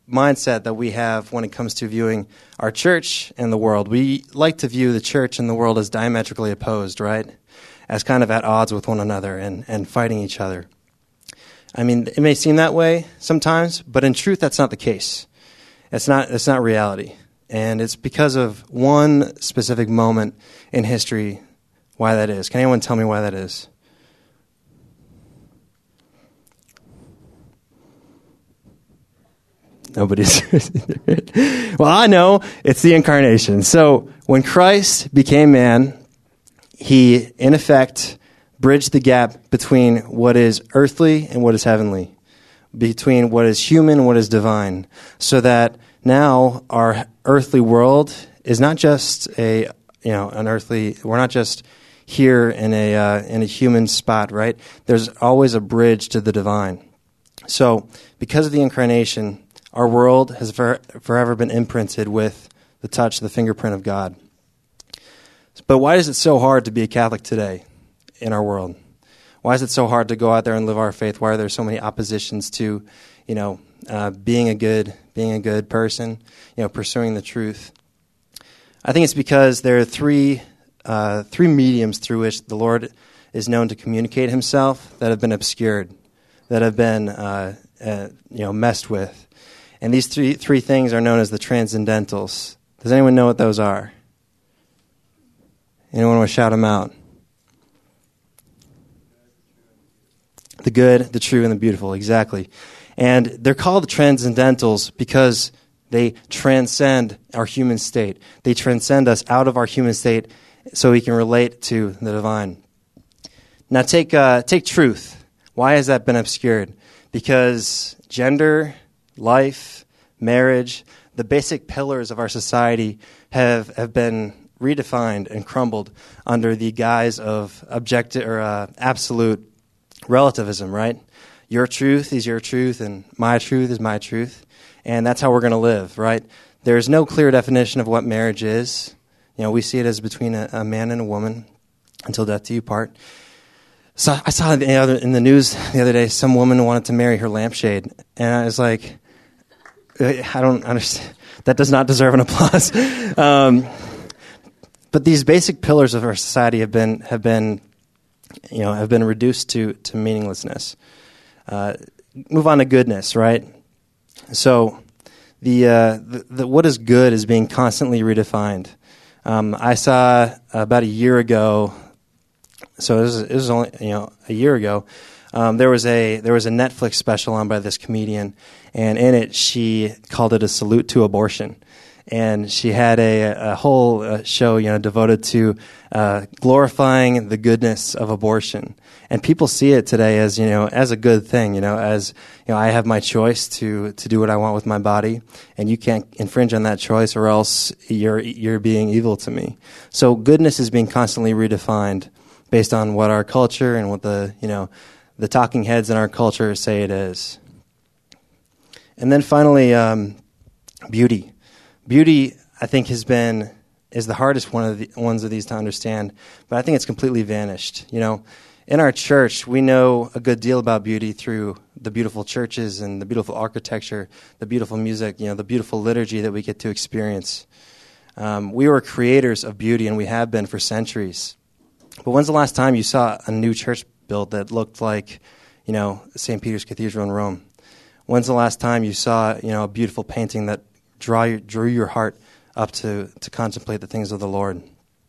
mindset that we have when it comes to viewing our church and the world. We like to view the church and the world as diametrically opposed, right? As kind of at odds with one another and fighting each other. I mean, it may seem that way sometimes, but in truth, that's not the case. It's not reality. And it's because of one specific moment in history why that is. Can anyone tell me why that is? Nobody's. Well, I know. It's the incarnation. So when Christ became man, he, in effect, bridged the gap between what is earthly and what is heavenly, between what is human and what is divine, so that now our earthly world is not just an earthly. We're not just here in a human spot, right? There's always a bridge to the divine. So, because of the incarnation, our world has forever been imprinted with the touch, the fingerprint of God. But why is it so hard to be a Catholic today in our world? Why is it so hard to go out there and live our faith? Why are there so many oppositions to, being a good person, pursuing the truth? I think it's because there are three mediums through which the Lord is known to communicate himself that have been obscured, that have been messed with. And these three things are known as the transcendentals. Does anyone know what those are? Anyone want to shout them out? The good, the true, and the beautiful, exactly. And they're called the transcendentals because they transcend our human state. They transcend us out of our human state so we can relate to the divine. Now take truth. Why has that been obscured? Because gender, life, marriage, the basic pillars of our society have been redefined and crumbled under the guise of objective or absolute relativism, right? Your truth is your truth and my truth is my truth. And that's how we're going to live, right? There's no clear definition of what marriage is. We see it as between a man and a woman until death do you part. So I saw in the news the other day, some woman wanted to marry her lampshade. And I was like, I don't understand. That does not deserve an applause. But these basic pillars of our society have been reduced to meaninglessness. Move on to goodness, right? So the what is good is being constantly redefined. I saw about a year ago. So it was only a year ago. There was a Netflix special on by this comedian, and in it she called it a salute to abortion, and she had a whole show devoted to glorifying the goodness of abortion. And people see it today as as a good thing, as I have my choice to do what I want with my body, and you can't infringe on that choice, or else you're being evil to me. So goodness is being constantly redefined based on what our culture and what the talking heads in our culture say it is. And then finally, beauty. Beauty, I think, is the hardest ones of these to understand, but I think it's completely vanished. In our church, we know a good deal about beauty through the beautiful churches and the beautiful architecture, the beautiful music, the beautiful liturgy that we get to experience. We were creators of beauty, and we have been for centuries. But when's the last time you saw a new church built that looked like, St. Peter's Cathedral in Rome? When's the last time you saw, a beautiful painting that drew your heart up to contemplate the things of the Lord?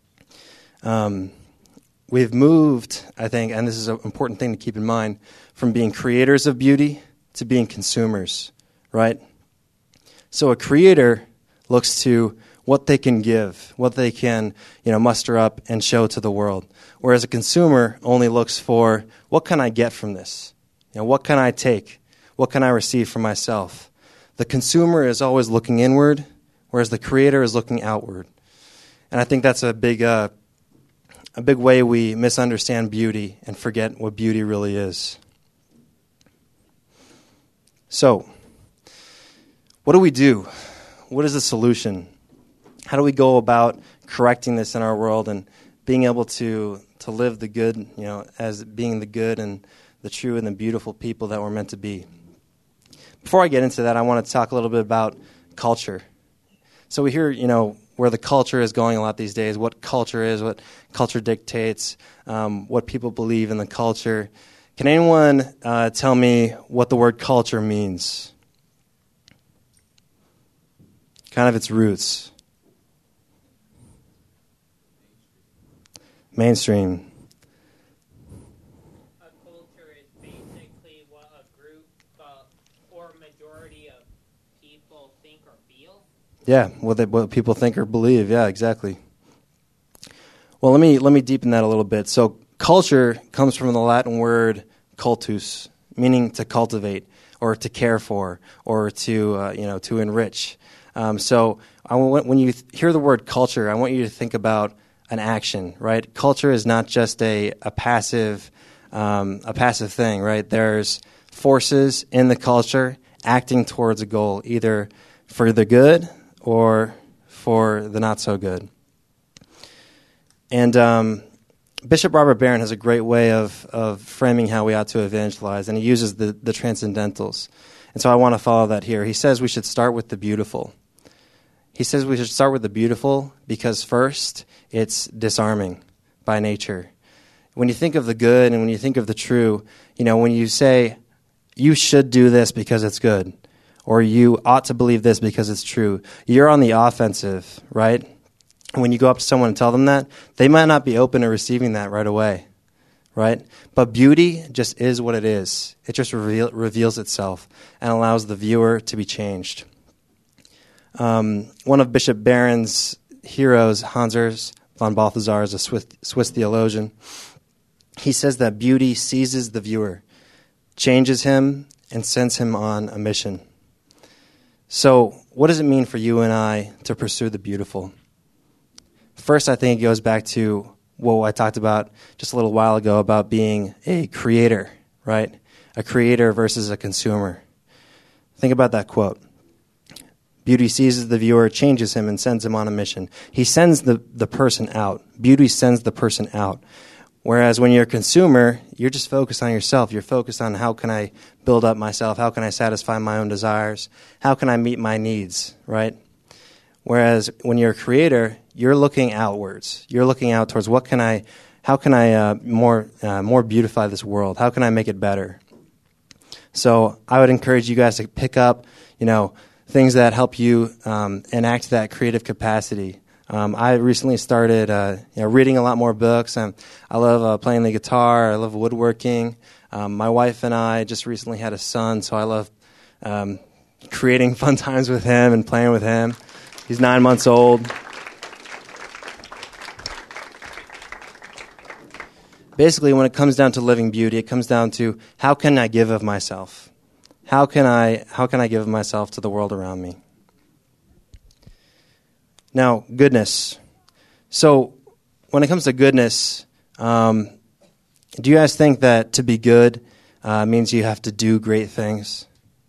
We've moved, I think, and this is an important thing to keep in mind, from being creators of beauty to being consumers, right? So a creator looks to what they can give, what they can, muster up and show to the world. Whereas a consumer only looks for, what can I get from this? What can I take? What can I receive for myself? The consumer is always looking inward, whereas the creator is looking outward. And I think that's a big way we misunderstand beauty and forget what beauty really is. So, what do we do? What is the solution? How do we go about correcting this in our world and being able to live the good, as being the good and the true and the beautiful people that we're meant to be? before I get into that, I want to talk a little bit about culture. So we hear, where the culture is going a lot these days, what culture is, what culture dictates, what people believe in the culture. Can anyone tell me what the word culture means? Kind of its roots. Mainstream. A culture is basically what a group or majority of people think or feel. Yeah, what people think or believe. Yeah, exactly. Well, let me deepen that a little bit. So, culture comes from the Latin word cultus, meaning to cultivate or to care for or to to enrich. So, when you hear the word culture, I want you to think about an action, right? Culture is not just a passive thing, right? There's forces in the culture acting towards a goal, either for the good or for the not so good. And Bishop Robert Barron has a great way of framing how we ought to evangelize, and he uses the transcendentals. And so I want to follow that here. He says we should start with the beautiful. He says we should start with the beautiful because first, it's disarming by nature. When you think of the good and when you think of the true, when you say, you should do this because it's good, or you ought to believe this because it's true, you're on the offensive, right? When you go up to someone and tell them that, they might not be open to receiving that right away, right? But beauty just is what it is. It just reveals itself and allows the viewer to be changed. One of Bishop Barron's heroes, Hans Urs von Balthasar, is a Swiss theologian. He says that beauty seizes the viewer, changes him, and sends him on a mission. So, what does it mean for you and I to pursue the beautiful? First, I think it goes back to what I talked about just a little while ago about being a creator, right? A creator versus a consumer. Think about that quote. Beauty seizes the viewer, changes him, and sends him on a mission. He sends the person out. Beauty sends the person out. Whereas when you're a consumer, you're just focused on yourself. You're focused on how can I build up myself? How can I satisfy my own desires? How can I meet my needs, right? Whereas when you're a creator, you're looking outwards. You're looking out towards how can I more beautify this world? How can I make it better? So I would encourage you guys to pick up, things that help you enact that creative capacity. I recently started reading a lot more books. I love playing the guitar. I love woodworking. My wife and I just recently had a son, so I love creating fun times with him and playing with him. He's 9 months old. Basically, when it comes down to living beauty, it comes down to how can I give of myself? How can I give of myself to the world around me? Now, goodness. So, when it comes to goodness, do you guys think that to be good means you have to do great things?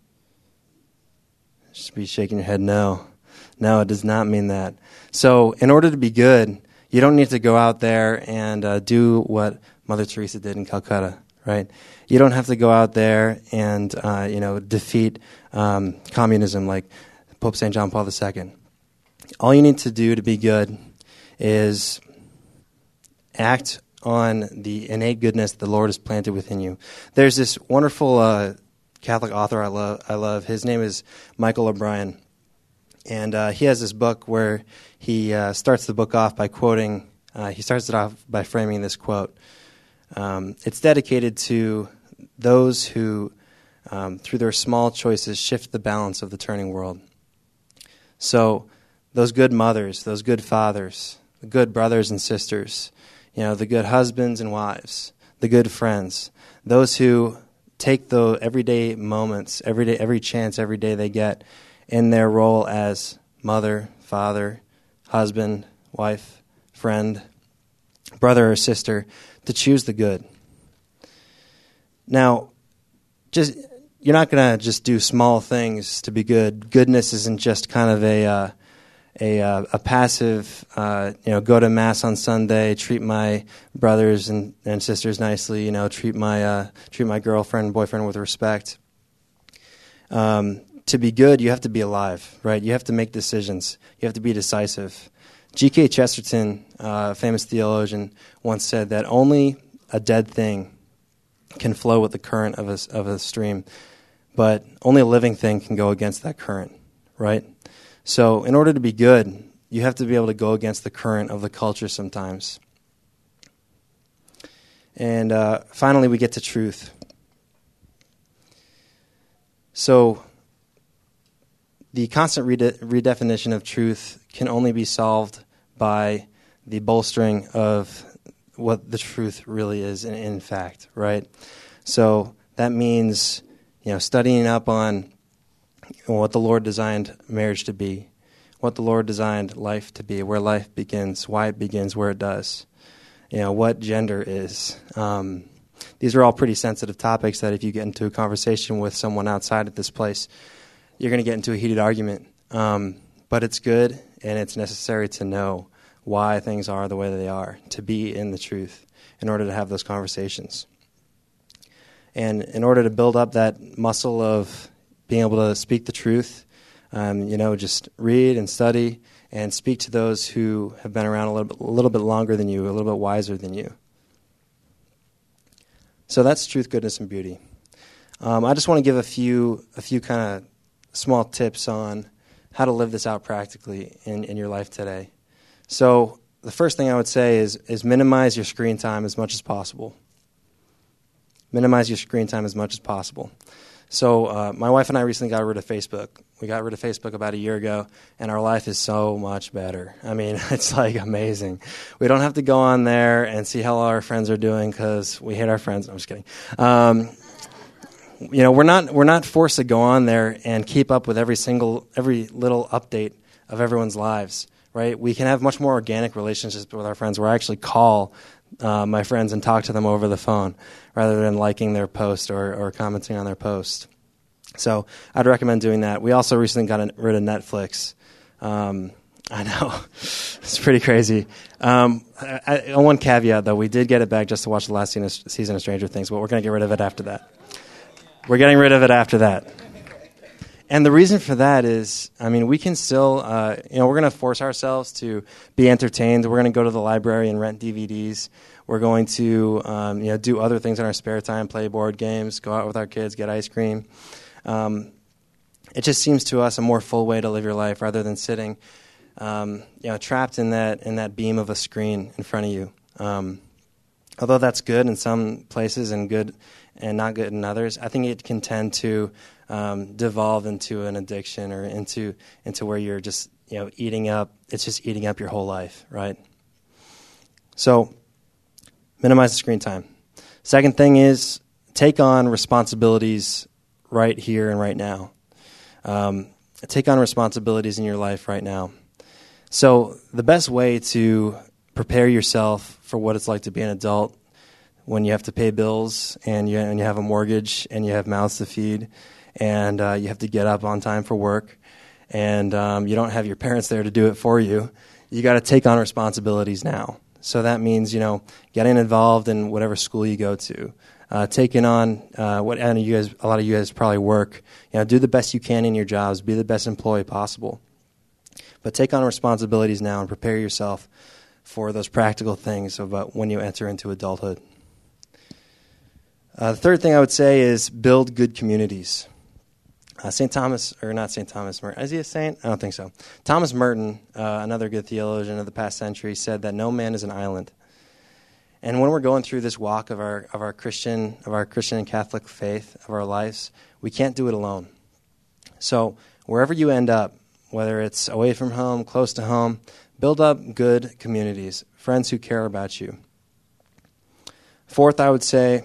Just be shaking your head, no. No, it does not mean that. So, in order to be good, you don't need to go out there and do what Mother Teresa did in Calcutta, right? You don't have to go out there and defeat communism like Pope St. John Paul II. All you need to do to be good is act on the innate goodness the Lord has planted within you. There's this wonderful Catholic author I love. His name is Michael O'Brien. And he has this book where he starts the book off by quoting, he starts it off by framing this quote. It's dedicated to those who, through their small choices, shift the balance of the turning world. So those good mothers, those good fathers, the good brothers and sisters, the good husbands and wives, the good friends, those who take the everyday moments, every chance, every day they get in their role as mother, father, husband, wife, friend, brother or sister, to choose the good. Now, you're not going to just do small things to be good. Goodness isn't just kind of a passive, go to Mass on Sunday, treat my brothers and sisters nicely, treat my girlfriend, boyfriend with respect. To be good, you have to be alive, right? You have to make decisions. You have to be decisive. G.K. Chesterton, a famous theologian, once said that only a dead thing can flow with the current of a stream, but only a living thing can go against that current, right? So in order to be good, you have to be able to go against the current of the culture sometimes. And finally, we get to truth. So the constant redefinition of truth can only be solved by the bolstering of what the truth really is in fact, right? So that means, studying up on what the Lord designed marriage to be, what the Lord designed life to be, where life begins, why it begins where it does, what gender is. These are all pretty sensitive topics that if you get into a conversation with someone outside of this place, you're going to get into a heated argument. But it's good and it's necessary to know why things are the way that they are, to be in the truth in order to have those conversations. And in order to build up that muscle of being able to speak the truth, just read and study and speak to those who have been around a little bit longer than you, a little bit wiser than you. So that's truth, goodness, and beauty. I just want to give a few kind of small tips on how to live this out practically in your life today. So the first thing I would say is minimize your screen time as much as possible. Minimize your screen time as much as possible. So my wife and I recently got rid of Facebook. We got rid of Facebook about a year ago, and our life is so much better. I mean, it's like amazing. We don't have to go on there and see how all our friends are doing because we hate our friends. I'm just kidding. We're not forced to go on there and keep up with every little update of everyone's lives, right? We can have much more organic relationships with our friends where I actually call my friends and talk to them over the phone rather than liking their post or commenting on their post. So I'd recommend doing that. We also recently got rid of Netflix. I know. It's pretty crazy. One caveat, though. We did get it back just to watch the last season of Stranger Things, but we're going to get rid of it after that. We're getting rid of it after that. And the reason for that is, we can still, we're going to force ourselves to be entertained. We're going to go to the library and rent DVDs. We're going to, do other things in our spare time, play board games, go out with our kids, get ice cream. It just seems to us a more full way to live your life rather than sitting, trapped in that beam of a screen in front of you. Although that's good in some places and good and not good in others, I think it can tend to devolve into an addiction or into where you're just eating up. It's just eating up your whole life, right? So minimize the screen time. Second thing is take on responsibilities right here and right now. Take on responsibilities in your life right now. So the best way to prepare yourself for what it's like to be an adult when you have to pay bills and you have a mortgage and you have mouths to feed and you have to get up on time for work and you don't have your parents there to do it for you, you got to take on responsibilities now. So that means, getting involved in whatever school you go to, taking on a lot of you guys probably work. Do the best you can in your jobs, be the best employee possible. But take on responsibilities now and prepare yourself for those practical things about when you enter into adulthood. The third thing I would say is build good communities. St. Thomas, or not St. Thomas Merton, is he a saint? I don't think so. Thomas Merton, another good theologian of the past century, said that no man is an island. And when we're going through this walk of our Christian and Catholic faith, of our lives, we can't do it alone. So wherever you end up, whether it's away from home, close to home, build up good communities, friends who care about you. Fourth, I would say,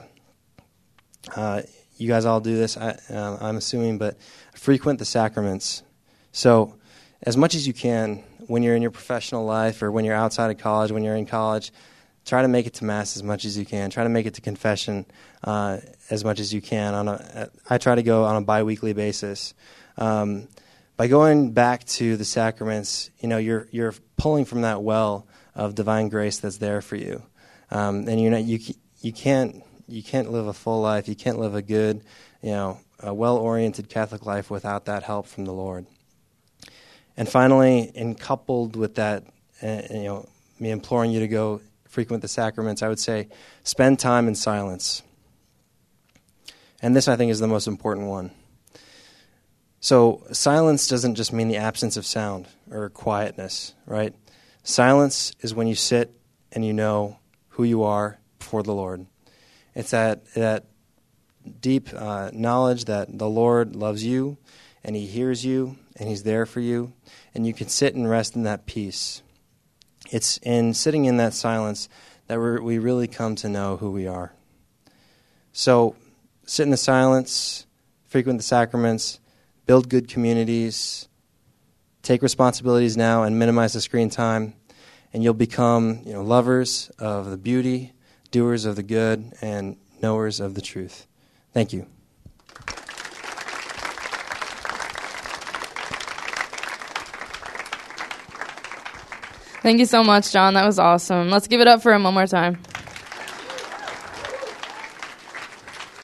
you guys all do this, I'm assuming, but frequent the sacraments. So as much as you can, when you're in your professional life or when you're outside of college, when you're in college, try to make it to Mass as much as you can. Try to make it to confession as much as you can. I try to go on a biweekly basis. By going back to the sacraments, you're pulling from that well of divine grace that's there for you, and you can't live a full life. You can't live a good, a well-oriented Catholic life without that help from the Lord. And finally, and coupled with that, me imploring you to go frequent the sacraments, I would say spend time in silence. And this, I think, is the most important one. So silence doesn't just mean the absence of sound or quietness, right? Silence is when you sit and you know who you are before the Lord. It's that deep knowledge that the Lord loves you and he hears you and he's there for you, and you can sit and rest in that peace. It's in sitting in that silence that we really come to know who we are. So sit in the silence, frequent the sacraments, build good communities, take responsibilities now and minimize the screen time, and you'll become lovers of the beauty, doers of the good, and knowers of the truth. Thank you. Thank you so much, John. That was awesome. Let's give it up for him one more time.